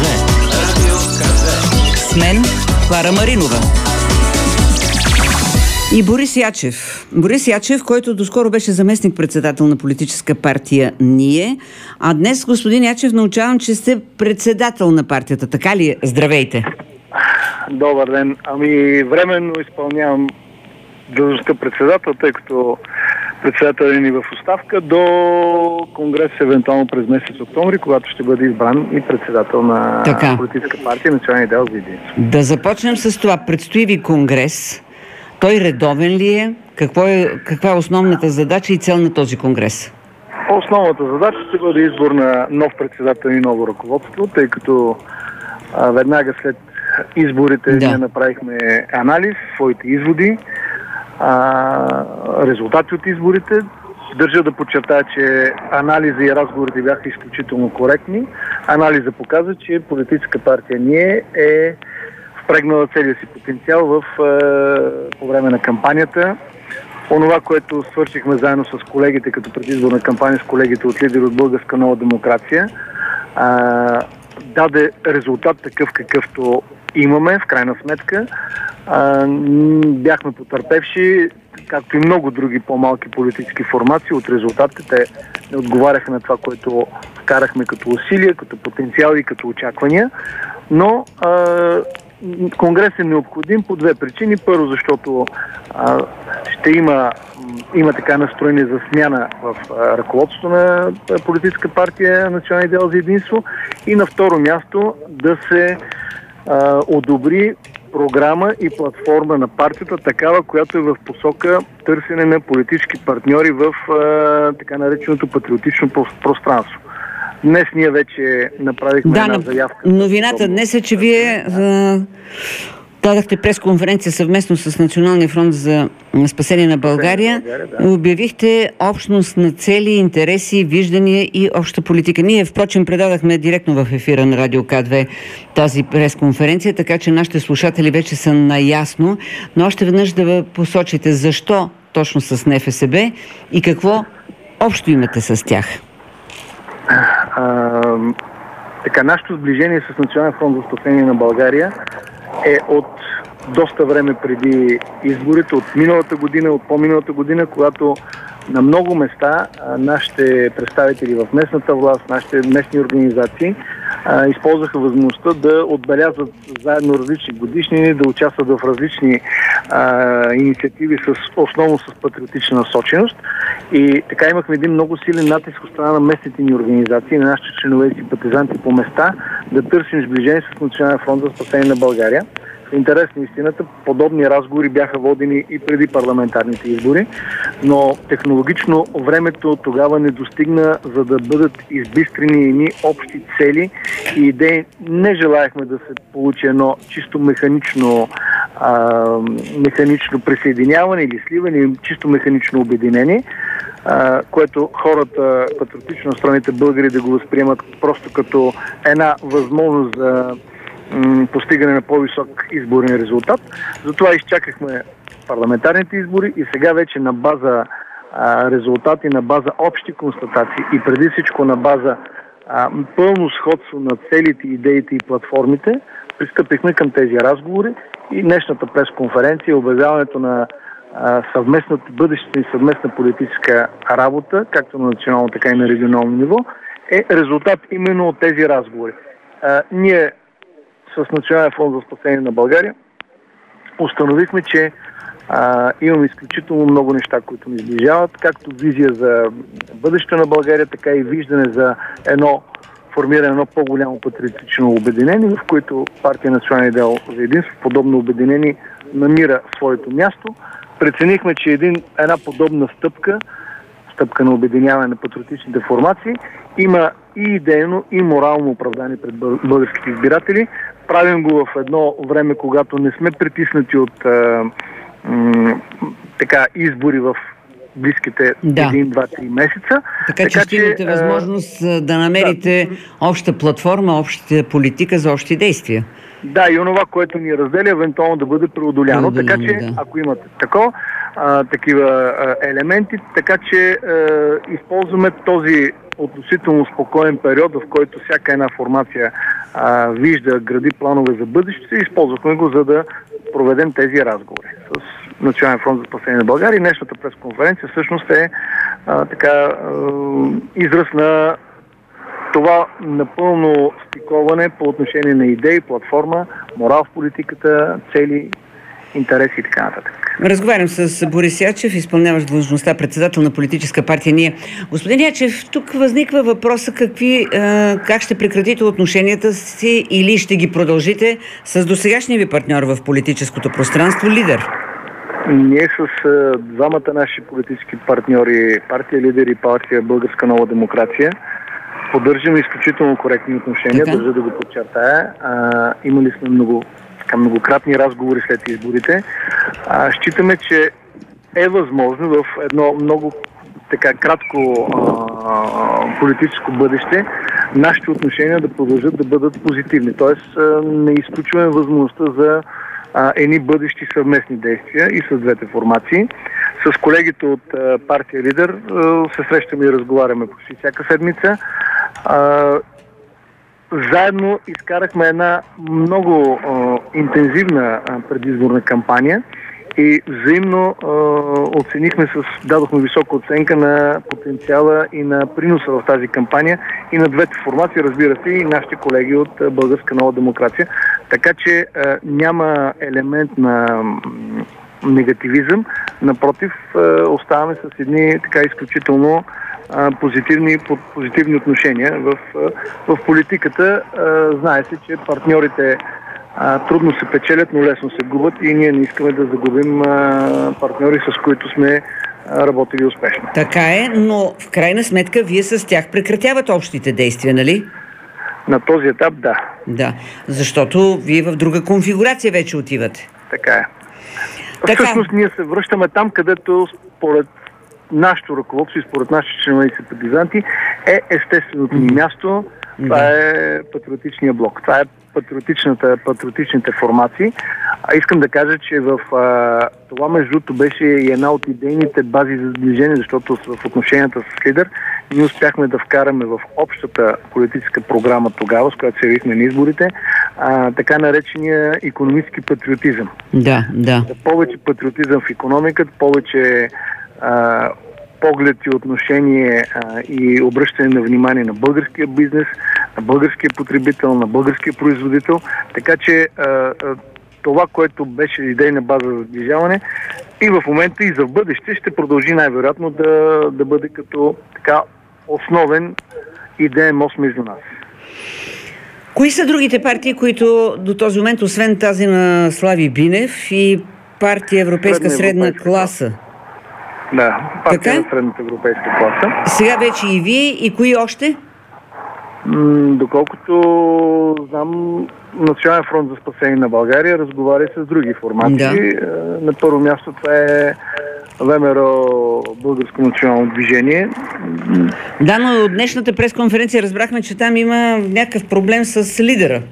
Радио КЗ. С мен Клара Маринова. И Борис Ячев. Борис Ячев, който доскоро беше заместник-председател на политическа партия Ние, а днес, господин Ячев, научавам, че сте председател на партията. Така ли е? Здравейте! Добър ден. Временно изпълнявам длъжността председател, тъй като председател е ни в оставка до конгрес, евентуално през месец октомври, когато ще бъде избран и председател на политическа партия Национален идеал за единство. Да започнем с това. Предстои ви конгрес. Той редовен ли е? Каква е основната задача и цел на този конгрес? Основната задача ще бъде избор на нов председател и ново ръководство, тъй като веднага след изборите ние направихме анализ, своите изводи, резултати от изборите. Държа да подчертая, че анализа и разговорите бяха изключително коректни. Анализа показва, че политическа партия Ние е впрегнала целия си потенциал по време на кампанията. Онова, което свършихме заедно с колегите като предизборна кампания с колегите от Лидери от Българска нова демокрация, даде резултат такъв, какъвто имаме, в крайна сметка. Бяхме потърпевши, както и много други по-малки политически формации от резултатите. Те не отговаряха на това, което вкарахме като усилия, като потенциал и като очаквания. Но конгрес е необходим по две причини. Първо, защото ще има така настроение за смяна в ръководството на политическа партия Национален идеал за единство. И на второ място да се одобри програма и платформа на партията, такава, която е в посока търсене на политически партньори в така нареченото патриотично пространство. Днес ние вече направихме една заявка. Новината днес е, че вие дадахте пресконференция съвместно с Националния фронт за спасение на България. Обявихте общност на цели, интереси, виждания и обща политика. Ние, впрочем, предадахме директно в ефира на Радио К2 тази пресконференция, така че нашите слушатели вече са наясно. Но още веднъж да посочите защо точно с НФСБ и какво общо имате с тях. Нашето сближение с Национален фронт за спасение на България е от доста време преди изборите, от миналата година, от по-миналата година, когато на много места нашите представители в местната власт, нашите местни организации използваха възможността да отбелязват заедно различни годишнини, да участват в различни инициативи основно с патриотична насоченост. И така имахме един много силен натиск от страна на местните ни организации, на нашите членове и симпатизанти по места, да търсим сближение с Национален фронт за спасение на България. Интерес на истината, подобни разговори бяха водени и преди парламентарните избори, но технологично времето тогава не достигна, за да бъдат избистрени едни общи цели и идеи. Не желаяхме да се получи едно чисто механично присъединяване или сливане, или чисто механично обединение, което хората, патриотично настроените българи, да го възприемат просто като една възможност за постигане на по-висок изборен резултат. Затова изчакахме парламентарните избори и сега вече на база резултати, на база общи констатации и преди всичко на база пълно сходство на целите, идеите и платформите, пристъпихме към тези разговори и днешната пресконференция, обявяването на бъдещата ни съвместна политическа работа, както на национално, така и на регионално ниво, е резултат именно от тези разговори. Ние с Национален фонд за спасение на България установихме, че имаме изключително много неща, които ни сближават, както визия за бъдещето на България, така и виждане за формиране по-голямо патриотично обединение, в което партия Национален идеал за единство, подобно обединение, намира своето място. Преценихме, че една подобна стъпка на обединяване на патриотичните формации, има и идейно, и морално оправдание пред българските избиратели. Правим го в едно време, когато не сме притиснати от избори в близките 1, 2, 3 месеца. Така че ще имате възможност да намерите обща платформа, обща политика за общи действия. Да, и онова, което ни разделя, евентуално да бъде преодоляно. Така че, ако имате такива елементи, така че използваме този относително спокоен период, в който всяка една формация вижда, гради планове за бъдеще, използвахме го, за да проведем тези разговори с Национален фронт за спасение на България. И днешната пресконференция всъщност е израз на това напълно стиковане по отношение на идеи, платформа, морал в политиката, цели, интереси и така нататък. Разговарям с Борис Ячев, изпълняващ длъжността председател на политическа партия Ние. Господин Ячев, тук възниква въпроса как ще прекратите отношенията си или ще ги продължите с досегашния ви партньор в политическото пространство, Лидер? Ние с двамата наши политически партньори, партия Лидер и партия Българска нова демокрация, поддържаме изключително коректни отношения, държа да го подчертая. Имали сме многократни разговори след изборите. Считаме, че е възможно в едно много кратко политическо бъдеще нашите отношения да продължат да бъдат позитивни. Тоест не изключваме възможността за едни бъдещи съвместни действия и с двете формации. С колегите от партия Лидер се срещаме и разговаряме почти всяка седмица. Заедно изкарахме една много интензивна предизборна кампания и взаимно дадохме висока оценка на потенциала и на приноса в тази кампания и на двете формации, разбира се, и нашите колеги от Българска нова демокрация. Така че няма елемент на негативизъм. Напротив, оставаме с едни изключително позитивни отношения в политиката. Знае се, че партньорите трудно се печелят, но лесно се губят и ние не искаме да загубим партньори, с които сме работили успешно. Така е, но в крайна сметка вие с тях прекратявате общите действия, нали? На този етап да. Да, защото вие в друга конфигурация вече отивате. Така е. Всъщност ние се връщаме там, където според нашето ръководство и според нашите членове и симпатизанти е естественото ни място. Това е патриотичния блок. Това е патриотичните формации. Искам да кажа, че в това между другото беше и една от идейните бази за сближение, защото в отношенията с Лидер ние успяхме да вкараме в общата политическа програма тогава, с която се явихме на изборите, така наречения икономически патриотизъм. Да. Повече патриотизъм в икономиката, повече поглед и отношение и обръщане на внимание на българския бизнес, на българския потребител, на българския производител. Така че това, което беше идейна база за сближаване и в момента и за в бъдеще ще продължи най-вероятно да бъде като основен идеен мост между нас. Кои са другите партии, които до този момент, освен тази на Слави Бинев и партия Европейска средна класа? Да, партия на средната европейска класа. Сега вече и вие, и кои още? Доколкото знам, Национален фронт за спасение на България разговаря с други формации. Да. На първо място това е ВМРО, Българско национално движение. Да, но от днешната пресконференция разбрахме, че там има някакъв проблем с лидера.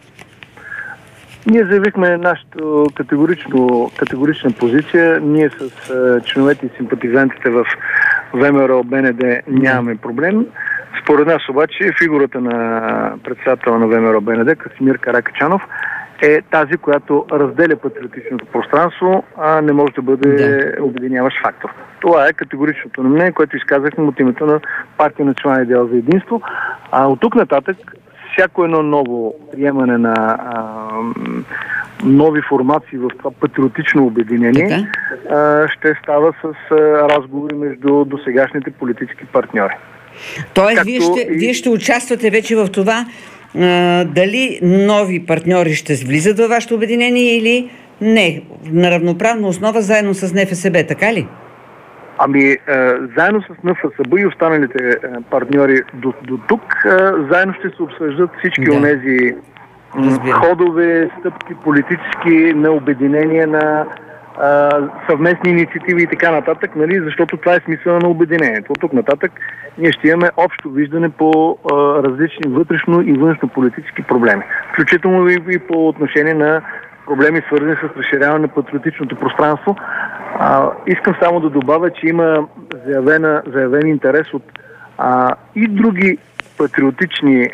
Ние заявихме нашата категорична позиция. Ние с членовете и симпатизантите в ВМРО БНД нямаме проблем. Според нас обаче фигурата на председателя на ВМРО БНД, Красимир Каракачанов, е тази, която разделя патриотичното пространство, а не може да бъде обединяващ фактор. Това е категоричното мнение, което изказахме от името на партия Национален идеал за единство. От тук нататък всяко едно ново приемане на нови формации в това патриотично обединение ще става с разговори между досегашните политически партньори. Тоест, вие ще участвате вече в това дали нови партньори ще влизат във вашето обединение или не, на равноправна основа заедно с НФСБ, така ли? Заедно с НФСБ и останалите партньори до тук, заедно ще се обсъждат всички онези ходове, стъпки политически на обединение, на съвместни инициативи и така нататък, нали? Защото това е смисъла на обединението. От тук нататък ние ще имаме общо виждане по различни вътрешно и външно политически проблеми. Включително и по отношение на проблеми, свързани с разширяване на патриотичното пространство. Искам само да добавя, че има заявен интерес от и други патриотични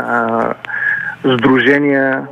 сдружения,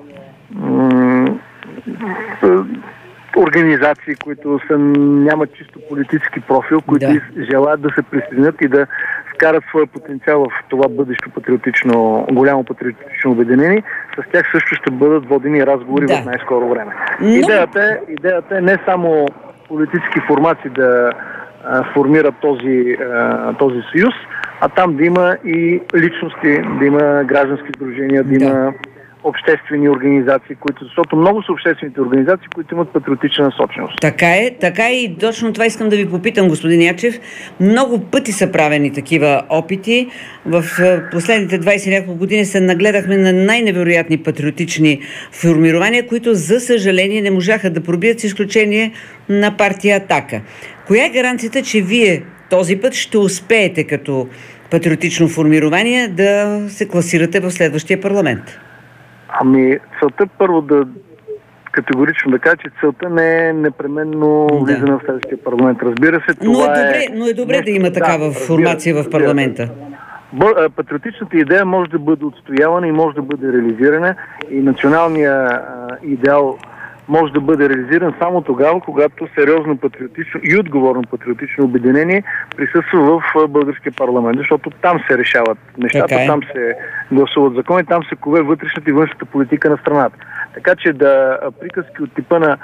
организации, които нямат чисто политически профил, които желаят да се присъединят и да вкарат своя потенциал в това бъдещо голямо патриотично обединение. С тях също ще бъдат водени разговори в най-скоро време. Идеята е не само политически формации да формират този съюз, а там да има и личности, да има граждански сдружения, да има обществени организации, защото много са обществените организации, които имат патриотична насоченост. Така е и точно това искам да ви попитам, господин Ячев. Много пъти са правени такива опити. В последните 20 няколко години се нагледахме на най-невероятни патриотични формирования, които за съжаление не можаха да пробият с изключение на партия Атака. Коя е гаранцията, че вие този път ще успеете като патриотично формирование да се класирате в следващия парламент? Целта първо категорично да кажа, че целта не е непременно влизане в следващия парламент. Разбира се, това но е добре да има такава формация в парламента. Патриотичната идея може да бъде отстоявана и може да бъде реализирана и националният идеал може да бъде реализиран само тогава, когато сериозно патриотично и отговорно патриотично обединение присъства в българския парламент, защото там се решават нещата, там се гласуват закони, там се кове вътрешната и външната политика на страната. Така че приказки от типа на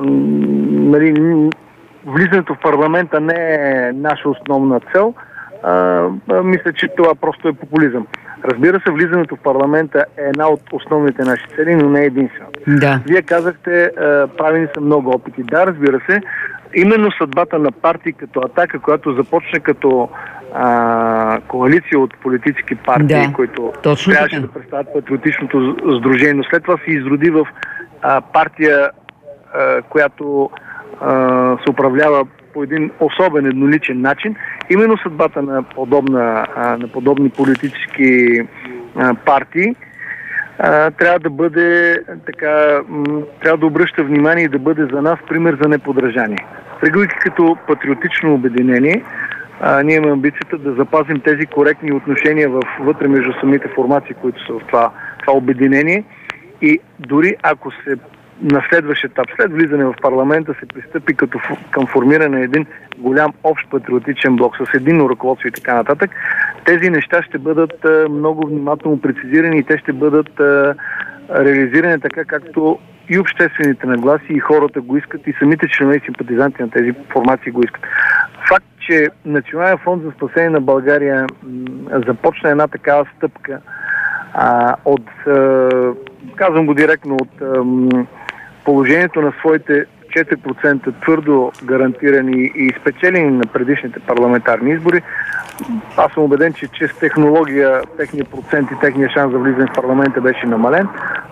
влизането в парламента не е наша основна цел, мисля, че това просто е популизъм. Разбира се, влизането в парламента е една от основните наши цели, но не е единствената. Да. Вие казахте, правени са много опити. Да, разбира се, именно съдбата на партии като Атака, която започне като коалиция от политически партии, които трябваше да представят патриотичното сдружение, но след това се изроди в партия, която се управлява по един особен едноличен начин. Именно съдбата на подобни политически партии трябва да бъде трябва да обръща внимание и да бъде за нас пример за неподражание. Преглъки като патриотично обединение, ние имаме амбицията да запазим тези коректни отношения вътре между самите формации, които са в това обединение, и дори ако се на следващ етап, след влизане в парламента, се пристъпи към формиране на един голям общ патриотичен блок с единно ръководство и така нататък, тези неща ще бъдат много внимателно прецизирани и те ще бъдат реализирани така, както и обществените нагласи, и хората го искат, и самите членове и симпатизанти на тези формации го искат. Факт, че Национален фонд за спасение на България започна една такава стъпка казвам го директно, от положението на своите 4% твърдо гарантирани и спечелени на предишните парламентарни избори. Аз съм убеден, че чрез технология техният процент и техният шанс за влизане в парламента беше намален.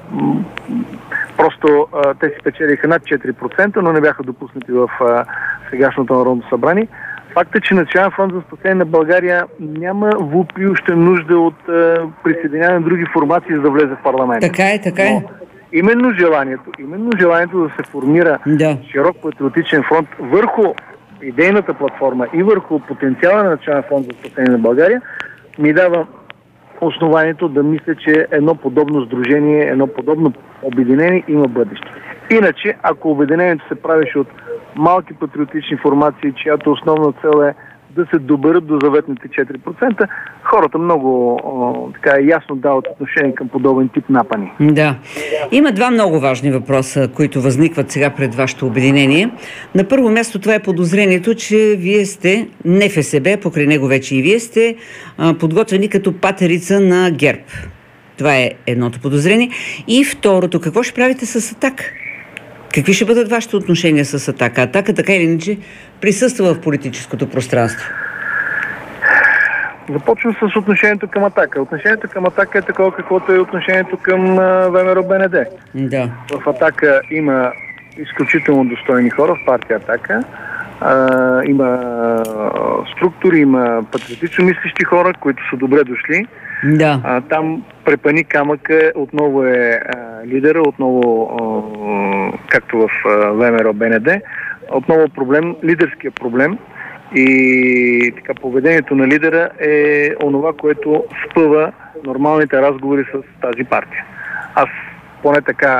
Просто те си спечелиха над 4%, но не бяха допуснати в сегашното Народно събрание. Факт е, че Национален фонд за спасение на България няма въпиюща нужда от присъединяване на други формации, за да влезе в парламента. Така е. Именно желанието да се формира широк патриотичен фронт върху идейната платформа и върху потенциала на Национален фонд за спасение на България ми дава основанието да мисля, че едно подобно сдружение, едно подобно обединение има бъдеще. Иначе, ако обединението се правеше от малки патриотични формации, чиято основна цел е да се доберат до заветните 4%, хората много ясно дават отношение към подобен тип напани. Да. Има два много важни въпроса, които възникват сега пред вашето обединение. На първо място това е подозрението, че вие сте не ФСБ, покрай него вече и вие сте подготвени като патерица на ГЕРБ. Това е едното подозрение. И второто, какво ще правите с Атака? Какви ще бъдат вашите отношения с Атака? Атака така или иначе присъства в политическото пространство. Започвам с отношението към Атака. Отношението към Атака е такова, каквото е отношението към ВМРО БНД. Да. В Атака има изключително достойни хора в партия Атака. Има структури, има патриотично мислещи хора, които са добре дошли. Да. Там препани камъка отново е лидера, отново както в ВМРО БНД, отново лидерския проблем И така, поведението на лидера е онова, което спъва нормалните разговори с тази партия. Аз поне така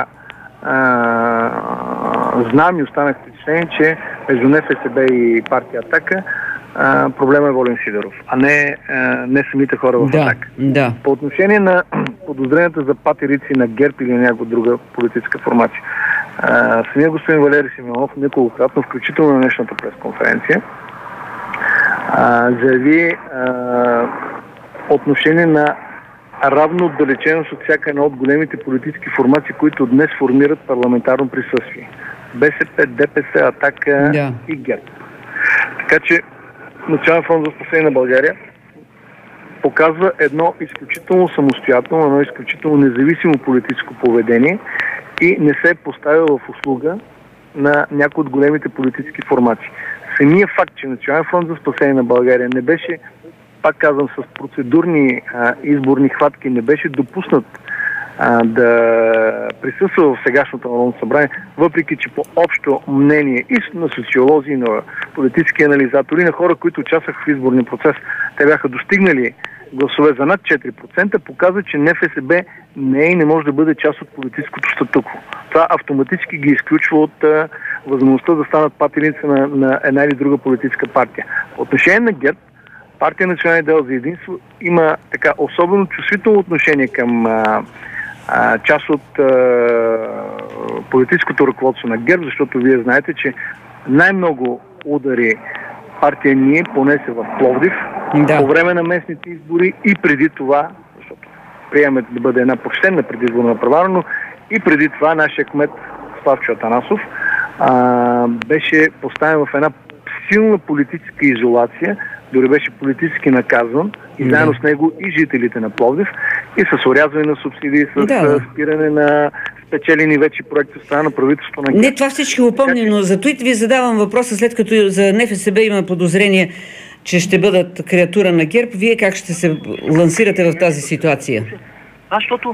знам и останах впечатлен, че между НФСБ и партия Атака проблема е Волен Сидеров, а не самите хора в Атака. Да. По отношение на подозренията за патерици на ГЕРБ или на някаква друга политическа формация, самия господин Валери Симеонов неколкократно, включително на днешната пресконференция, заяви отношение на равно отдалеченост от всяка една от големите политически формации, които днес формират парламентарно присъствие. БСП, ДПС, Атака и ГЕРБ. Така че Национален фронт за спасение на България показва едно изключително самостоятелно, едно изключително независимо политическо поведение и не се е поставил в услуга на някои от големите политически формации. Самия факт, че Национален фронт за спасение на България не беше, пак казвам, с процедурни изборни хватки, не беше допуснат да присъства в сегашното Народно събрание, въпреки че по общо мнение и на социолози, и на политически анализатори, на хора, които участваха в изборния процес, те бяха достигнали гласове за над 4%, показва, че НФСБ не е и не може да бъде част от политическото статукво. Това автоматически ги изключва от възможността да станат патерици на една или друга политическа партия. По отношение на ГЕРБ, партия Национален идеал за единство има така особено чувствително отношение към част от политическото ръководство на ГЕРБ, защото вие знаете, че най-много удари партия ние понесе в Пловдив по време на местните избори и преди това, защото приемаме да бъде една почтенна предизборна направа, но и преди това нашия кмет Славчо Атанасов беше поставен в една силна политическа изолация, дори беше политически наказан и заедно с него и жителите на Пловдив, и с орязване на субсидии, с спиране на спечелени вече проекти от страна на правителството на ГЕРБ. Не, това всички го помня, но за това ви задавам въпроса, след като за НФСБ има подозрение, че ще бъдат креатура на ГЕРБ. Вие как ще се лансирате в тази ситуация? Защото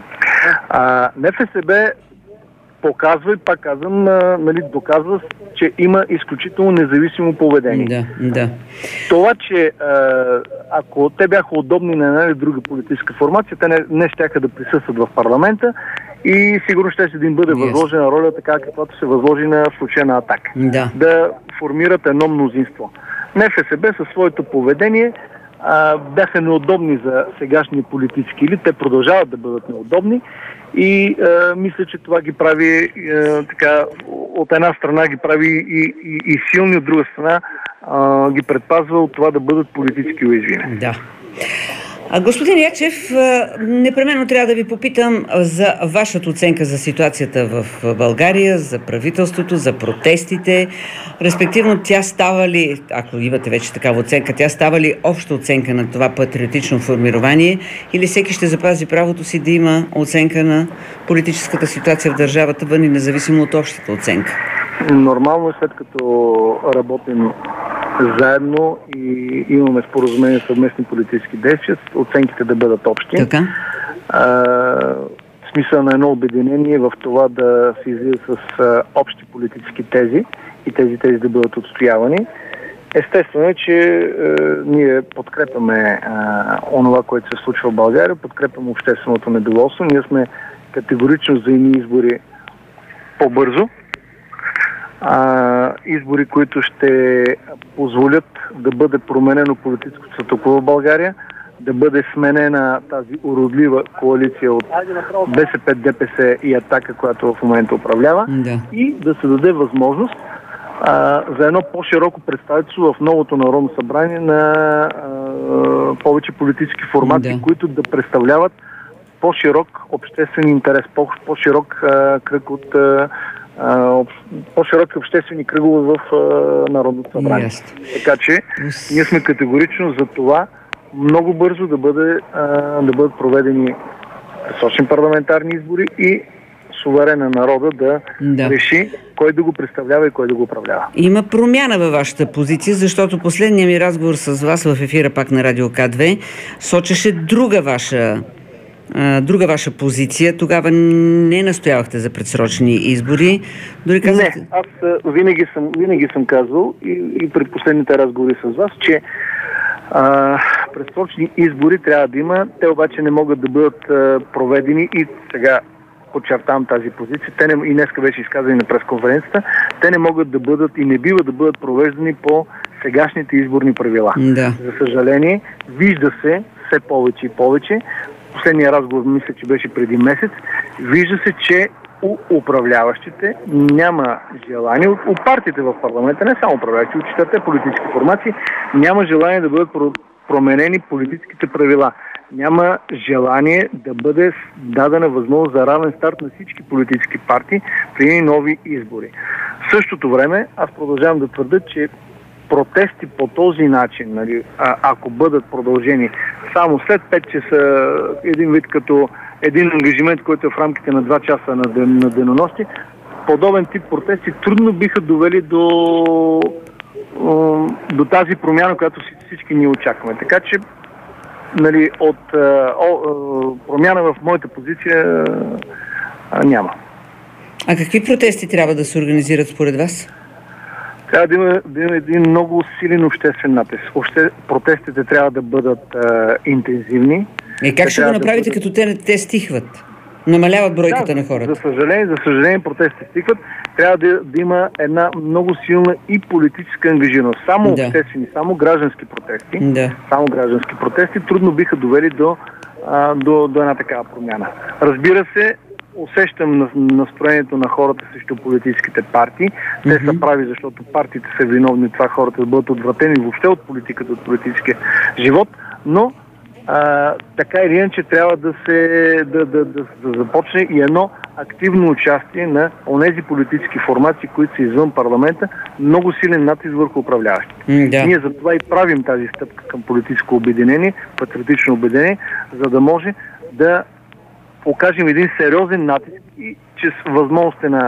НФСБ показва и пак казвам, доказва, че има изключително независимо поведение. Да. Това, че ако те бяха удобни на една или друга политическа формация, те не щяха да присъстват в парламента и сигурно ще да им бъде възложена роля, така каквато се възложи на случая на Атака. Да формират едно мнозинство. НФСБ със своето поведение бяха неудобни за сегашния политически елит. Те продължават да бъдат неудобни и мисля, че това ги прави така, от една страна ги прави и силни, от друга страна ги предпазва от това да бъдат политически уязвими. Да. Господин Ячев, непременно трябва да ви попитам за вашата оценка за ситуацията в България, за правителството, за протестите. Респективно, тя става ли, ако имате вече такава оценка, тя става ли обща оценка на това патриотично формирование или всеки ще запази правото си да има оценка на политическата ситуация в държавата, вън и независимо от общата оценка? Нормално е, след като работим заедно и имаме споразумение съвместни политически действия, оценките да бъдат общи. Така. Смисъл на едно обединение в това да се излиза с общи политически тези и тези да бъдат отстоявани. Естествено е, че ние подкрепяме онова, което се случва в България, подкрепяме общественото недоволство. Ние сме категорично за едни избори по-бързо. Избори, които ще позволят да бъде променено политическото статукво в България, да бъде сменена тази уродлива коалиция от БСП, ДПС и Атака, която в момента управлява, и да се даде възможност за едно по-широко представителство в новото Народно събрание на повече политически формати, които да представляват по-широк обществен интерес, по-широк кръг от по-широки обществени кръгове в Народното събрание. Така че ние сме категорично за това много бързо да бъдат проведени предсрочни парламентарни избори и суверена народа да реши кой да го представлява и кой да го управлява. Има промяна във вашата позиция, защото последният ми разговор с вас в ефира пак на Радио К2 сочеше друга ваша друга ваша позиция. Тогава не настоявахте за предсрочни избори. Дори казахте... Не, аз винаги съм казвал и при последните разговори с вас, че предсрочни избори трябва да има. Те обаче не могат да бъдат проведени и сега подчертавам тази позиция. И днеска беше изказани на пресконференцията. Те не могат да бъдат и не бива да бъдат провеждани по сегашните изборни правила. Да. За съжаление, вижда се все повече и повече. Последния разговор, мисля, че беше преди месец. Вижда се, че у управляващите няма желание, у партиите в парламента, не само управляващи, у четирите политически формации, няма желание да бъдат променени политическите правила. Няма желание да бъде дадена възможност за равен старт на всички политически партии при нови избори. В същото време аз продължавам да твърда, че протести по този начин, нали, ако бъдат продължени само след 5 часа, един вид като един ангажимент, който е в рамките на 2 часа на денонощие, подобен тип протести трудно биха довели до тази промяна, която всички ние очакваме. Така че, нали, от промяна в моята позиция няма. А какви протести трябва да се организират според вас? Трябва да има един много силен обществен натиск. Протестите трябва да бъдат интензивни. Как ще го направите, като те стихват? Намаляват бройката на хората? За съжаление протестите стихват. Трябва да има една много силна и политическа ангажираност. Само обществени, само граждански протести. Само граждански протести трудно биха довели до една такава промяна. Разбира се, усещам настроението на хората срещу политическите партии. Те са прави, защото партиите са виновни това хората да бъдат отвратени въобще от политиката, от политическия живот, но така или иначе трябва да започне и едно активно участие на онези политически формации, които са извън парламента, много силен натиск върху управляващите. Ние за това и правим тази стъпка към политическо обединение, патриотично обединение, за да може да окажем един сериозен натиск и чрез възможности на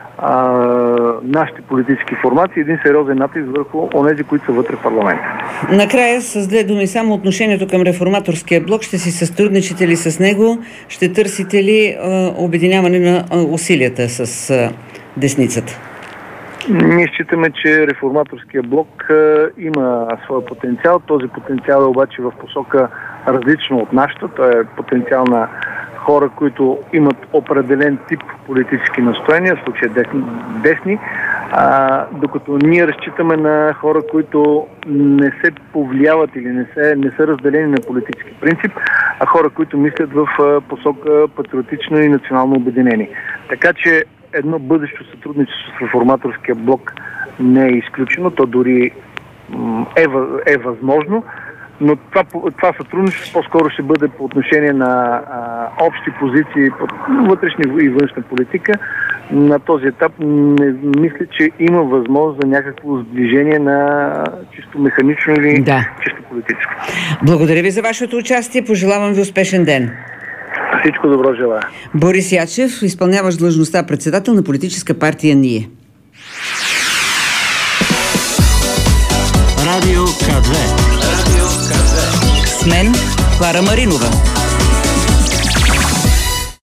нашите политически формации, един сериозен натиск върху онези, които са вътре в парламента. Накрая, с 2 думи, само отношението към реформаторския блок. Ще си сътрудничите ли с него? Ще търсите ли обединяване на усилията с десницата? Ние считаме, че реформаторския блок има своя потенциал. Този потенциал е обаче в посока различно от нашата. Той е потенциал на хора, които имат определен тип политически настроения, в случая десни, докато ние разчитаме на хора, които не се повлияват или не са разделени на политически принцип, а хора, които мислят в посока патриотично и национално обединение. Така че едно бъдещо сътрудничество с реформаторския блок не е изключено, то дори е възможно, но това сътрудничество по-скоро ще бъде по отношение на общи позиции по вътрешна и външна политика. На този етап не мисля, че има възможност за някакво сближение на чисто механично или чисто политическо. Благодаря ви за вашето участие. Пожелавам ви успешен ден. Всичко добро желая. Борис Ячев, изпълняващ длъжността председател на политическа партия НИЕ. Радио К2. С мен Клара Маринова.